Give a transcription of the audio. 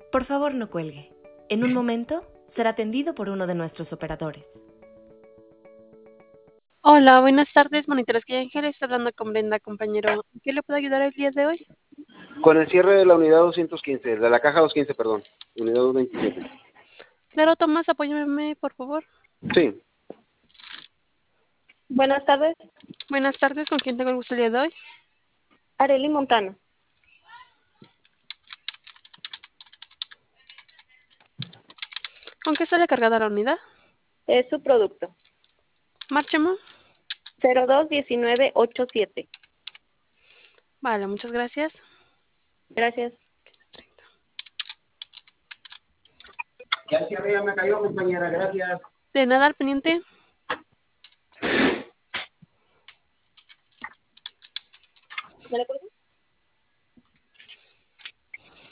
Por favor, no cuelgue. En un momento será atendido por uno de nuestros operadores. Hola, buenas tardes, monitores que Ángel está hablando con Brenda, compañero. ¿En qué le puedo ayudar el día de hoy? Con el cierre de la unidad 215, de la caja 215, perdón, unidad 227. Claro, Tomás, apóyame, por favor. Sí, Buenas tardes, Buenas tardes, ¿con quién tengo el gusto el día de hoy? Arely Montano. ¿Con qué sale cargada la unidad? Es su producto. Márchame. 021987. Vale, muchas gracias. Gracias. ya el cierre ya me cayó, compañera, gracias. De nada, al pendiente. ¿Me lo cuelgas?